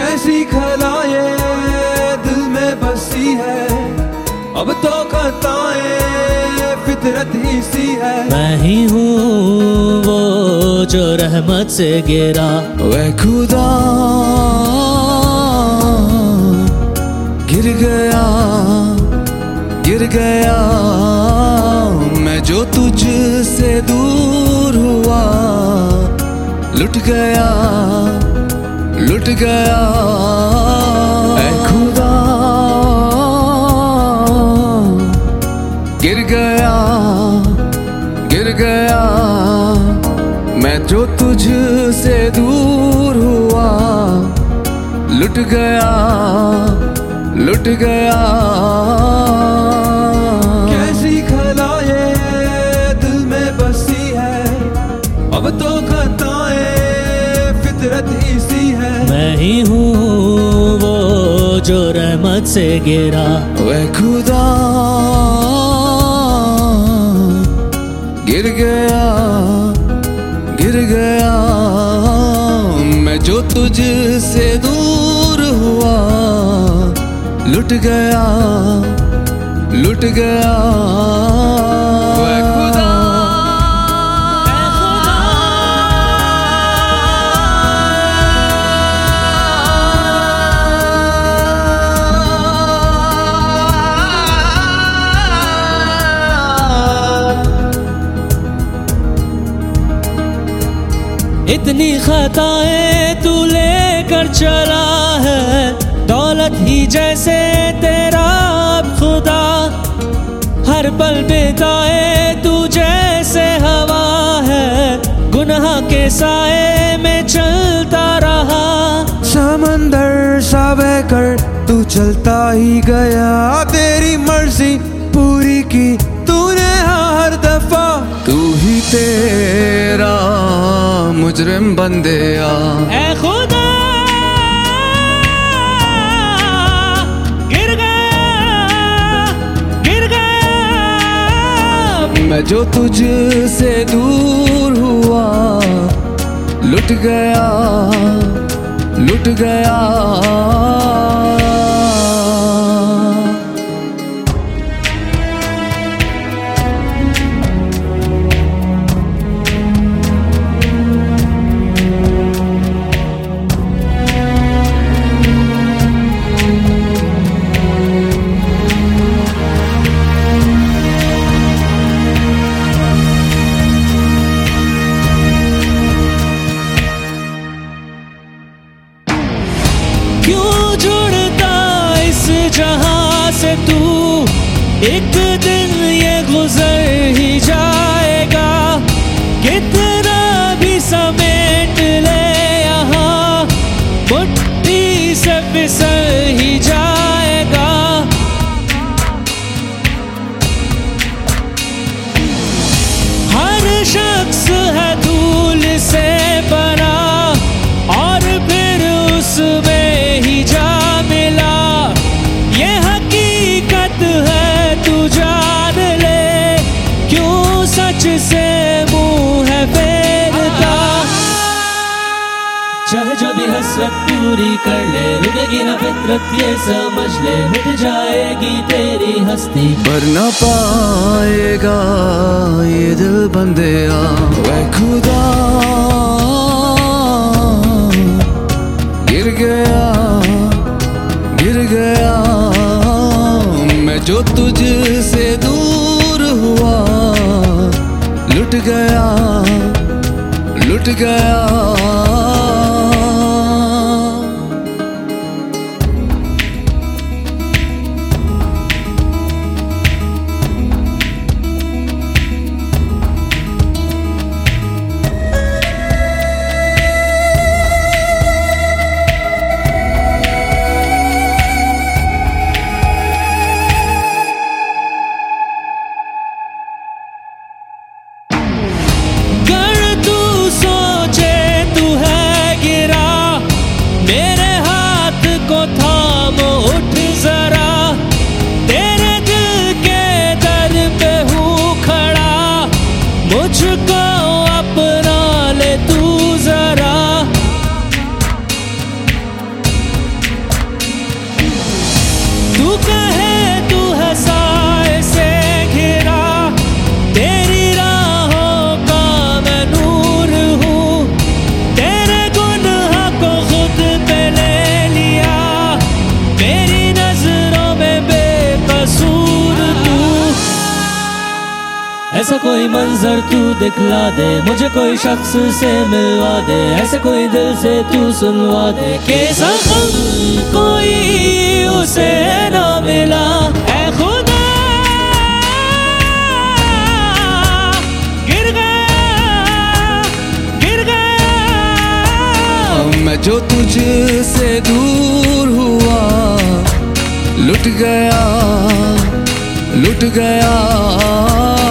कैसी खला ये दिल में बसी है, अब तो खताएं फितरत ही सी है। मैं ही हूँ वो जो रहमत से गिरा, वह खुदा गिर गया, गिर गया। मैं जो तुझसे दूर हुआ, लुट गया, लुट गया। ऐ खुदा गिर गया, गिर गया। मैं जो तुझसे दूर हुआ, लुट गया, लुट गया। कैसी खला ये दिल में बसी है, अब तो खताएं फितरत ही सी है। मैं ही हूँ वो जो रहमत से गिरा, वह खुदा गिर गया, गिर गया। मैं जो तुझसे दूर हुआ, लुट गया, लुट गया। वह खुदा इतनी खताएं तू लेकर चला है, दौलत ही जैसे तेरा अब खुदा। हर पल बिताए तू जैसे हवा है, गुनाह के साए में चलता रहा। समंदर सा बहकर तू चलता ही गया, तेरी मर्जी पूरी की तूने हर दफा। तू ही तेरा मुजरिम बंदे आ, ऐ खुदा गिर गया, गिर गया। मैं जो तुझसे दूर हुआ, लुट गया, लुट गया। क्यों जुड़ता इस जहां से तू, एक दिन ये गुजर ही जाएगा। कितना भी समेट ले यहाँ, मुट्ठी से फिसल ही जाएगा। हर शख्स है धूल से बना, और फिर उसमें ही जा मिला। ये हकीकत है तू जान ले, क्यों सच से मुंह है फेरता। चाहे जो भी हसरत पूरी कर ले, रुकेगी ना फितरत ये समझ ले। मिट जाएगी तेरी हस्ती, पर न पाएगा ये दिल बंदे आ। वह खुदा गिर गया, गिर गया। मैं जो तुझसे दूर हुआ, लुट गया, लुट गया। गर तू सोचे तू ऐसा कोई मंजर तू दिखला दे, मुझे कोई शख्स से मिलवा दे, ऐसे कोई दिल से तू सुनवा दे कि ज़ख्म कोई उसे ना मिला। ऐ खुदा गिर गया मैं जो तुझसे दूर हुआ, लुट गया